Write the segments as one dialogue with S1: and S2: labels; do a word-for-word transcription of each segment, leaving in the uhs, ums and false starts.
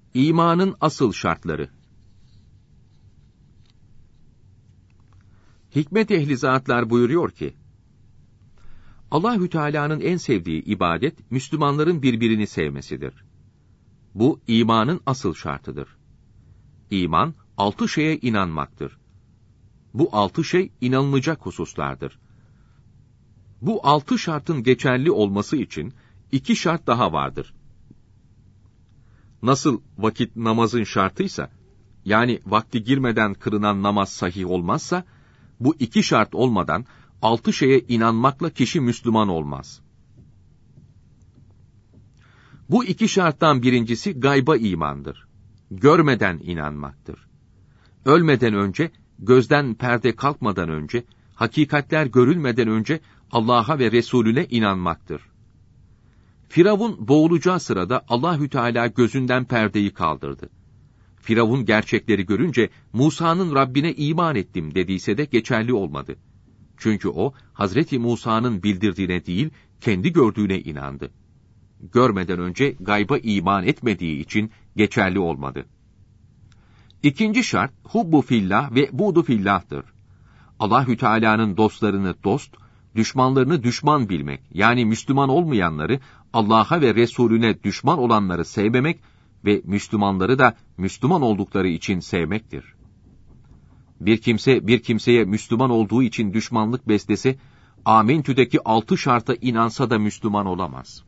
S1: İmanın asıl şartları. Hikmet ehli zatlar buyuruyor ki, Allahü Teala'nın en sevdiği ibadet, Müslümanların birbirini sevmesidir. Bu, imanın asıl şartıdır. İman, altı şeye inanmaktır. Bu altı şey, inanılacak hususlardır. Bu altı şartın geçerli olması için, iki şart daha vardır. Nasıl vakit namazın şartıysa, yani vakti girmeden kılınan namaz sahih olmazsa, bu iki şart olmadan, altı şeye inanmakla kişi Müslüman olmaz. Bu iki şarttan birincisi gayba imandır. Görmeden inanmaktır. Ölmeden önce, gözden perde kalkmadan önce, hakikatler görülmeden önce Allah'a ve Resulüne inanmaktır. Firavun boğulacağı sırada Allahü Teala gözünden perdeyi kaldırdı. Firavun gerçekleri görünce Musa'nın Rabbine iman ettim dediyse de geçerli olmadı. Çünkü o Hazreti Musa'nın bildirdiğine değil, kendi gördüğüne inandı. Görmeden önce gayba iman etmediği için geçerli olmadı. İkinci şart hubbu fillah ve buğdu fillah'tır. Allahü Teala'nın dostlarını dost, düşmanlarını düşman bilmek, yani Müslüman olmayanları Allah'a ve Resulüne düşman olanları sevmemek ve Müslümanları da Müslüman oldukları için sevmektir. Bir kimse bir kimseye Müslüman olduğu için düşmanlık beslese, Amentü'deki altı şarta inansa da Müslüman olamaz.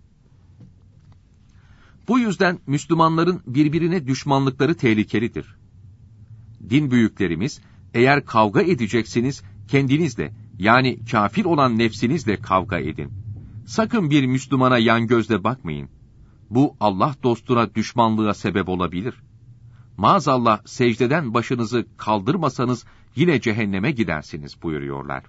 S1: Bu yüzden Müslümanların birbirine düşmanlıkları tehlikelidir. Din büyüklerimiz, eğer kavga edeceksiniz, kendinizle, yani kafir olan nefsinizle kavga edin. Sakın bir Müslümana yan gözle bakmayın. Bu Allah dostuna düşmanlığa sebep olabilir. Maazallah secdeden başınızı kaldırmasanız yine cehenneme gidersiniz buyuruyorlar.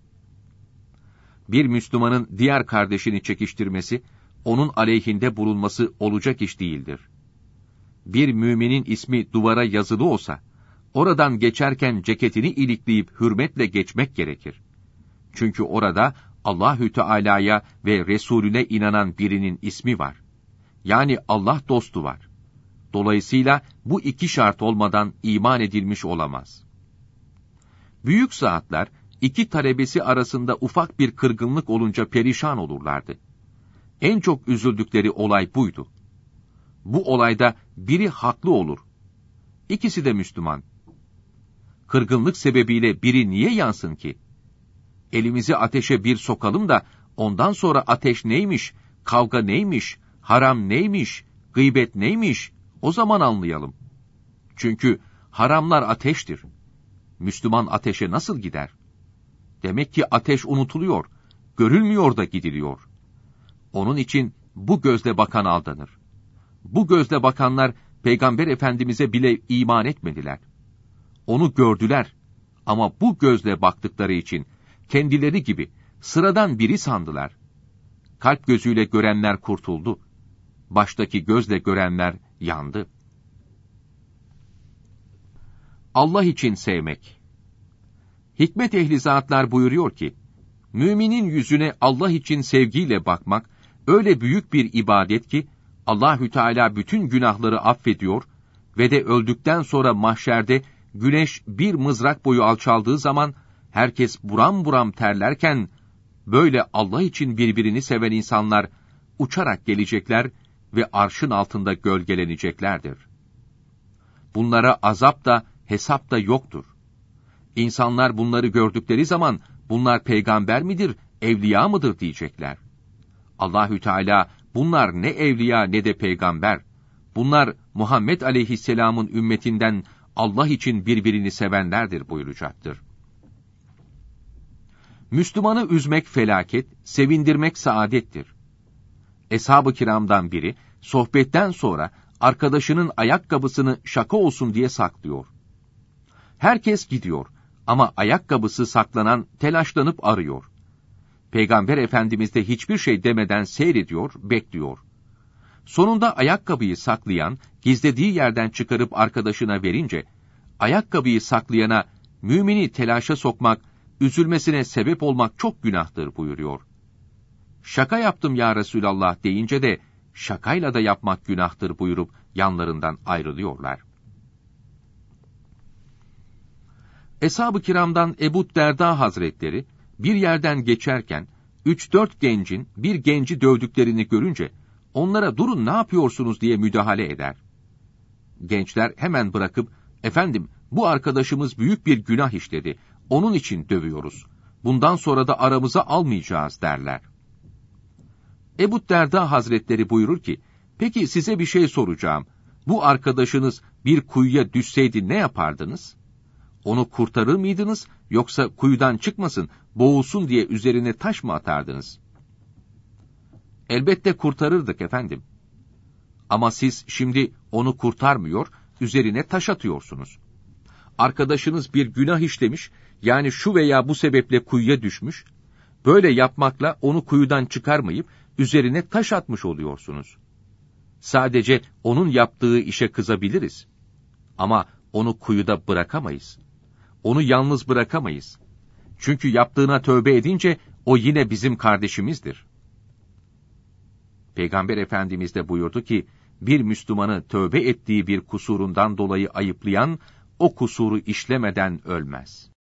S1: Bir Müslümanın diğer kardeşini çekiştirmesi, onun aleyhinde bulunması olacak iş değildir. Bir müminin ismi duvara yazılı olsa, oradan geçerken ceketini ilikleyip hürmetle geçmek gerekir. Çünkü orada Allahü Teala'ya ve Resulüne inanan birinin ismi var. Yani Allah dostu var. Dolayısıyla bu iki şart olmadan iman edilmiş olamaz. Büyük zatlar, iki talebesi arasında ufak bir kırgınlık olunca perişan olurlardı. En çok üzüldükleri olay buydu. Bu olayda biri haklı olur. İkisi de Müslüman. Kırgınlık sebebiyle biri niye yansın ki? Elimizi ateşe bir sokalım da, ondan sonra ateş neymiş, kavga neymiş, haram neymiş, gıybet neymiş, o zaman anlayalım. Çünkü haramlar ateştir. Müslüman ateşe nasıl gider? Demek ki ateş unutuluyor, görülmüyor da gidiliyor. Onun için bu gözle bakan aldanır. Bu gözle bakanlar, Peygamber Efendimiz'e bile iman etmediler. Onu gördüler ama bu gözle baktıkları için, kendileri gibi sıradan biri sandılar. Kalp gözüyle görenler kurtuldu. Baştaki gözle görenler yandı. Allah için sevmek. Hikmet ehli zatlar buyuruyor ki, müminin yüzüne Allah için sevgiyle bakmak, öyle büyük bir ibadet ki, Allahü Teala bütün günahları affediyor ve de öldükten sonra mahşerde, güneş bir mızrak boyu alçaldığı zaman, herkes buram buram terlerken, böyle Allah için birbirini seven insanlar, uçarak gelecekler ve arşın altında gölgeleneceklerdir. Bunlara azap da, hesap da yoktur. İnsanlar bunları gördükleri zaman, bunlar peygamber midir, evliya mıdır diyecekler. Allahü Teala, bunlar ne evliya ne de peygamber. Bunlar Muhammed Aleyhisselam'ın ümmetinden Allah için birbirini sevenlerdir buyuracaktır. Müslümanı üzmek felaket, sevindirmek saadettir. Eshab-ı kiramdan biri, sohbetten sonra arkadaşının ayakkabısını şaka olsun diye saklıyor. Herkes gidiyor ama ayakkabısı saklanan telaşlanıp arıyor. Peygamber Efendimiz de hiçbir şey demeden seyrediyor, bekliyor. Sonunda ayakkabıyı saklayan, gizlediği yerden çıkarıp arkadaşına verince, ayakkabıyı saklayana, mümini telaşa sokmak, üzülmesine sebep olmak çok günahtır buyuruyor. Şaka yaptım ya Resulallah deyince de, şakayla da yapmak günahtır buyurup, yanlarından ayrılıyorlar. Eshab-ı kiramdan Ebu Derda Hazretleri bir yerden geçerken üç dört gencin bir genci dövdüklerini görünce onlara durun ne yapıyorsunuz diye müdahale eder. Gençler hemen bırakıp efendim bu arkadaşımız büyük bir günah işledi, onun için dövüyoruz, bundan sonra da aramıza almayacağız derler. Ebu Derda Hazretleri buyurur ki, peki size bir şey soracağım, bu arkadaşınız bir kuyuya düşseydi ne yapardınız? Onu kurtarır mıydınız, yoksa kuyudan çıkmasın, boğulsun diye üzerine taş mı atardınız? Elbette kurtarırdık efendim. Ama siz şimdi onu kurtarmıyor, üzerine taş atıyorsunuz. Arkadaşınız bir günah işlemiş, yani şu veya bu sebeple kuyuya düşmüş, böyle yapmakla onu kuyudan çıkarmayıp, üzerine taş atmış oluyorsunuz. Sadece onun yaptığı işe kızabiliriz. Ama onu kuyuda bırakamayız. Onu yalnız bırakamayız. Çünkü yaptığına tövbe edince, o yine bizim kardeşimizdir. Peygamber Efendimiz de buyurdu ki, bir Müslümanı tövbe ettiği bir kusurundan dolayı ayıplayan, o kusuru işlemeden ölmez.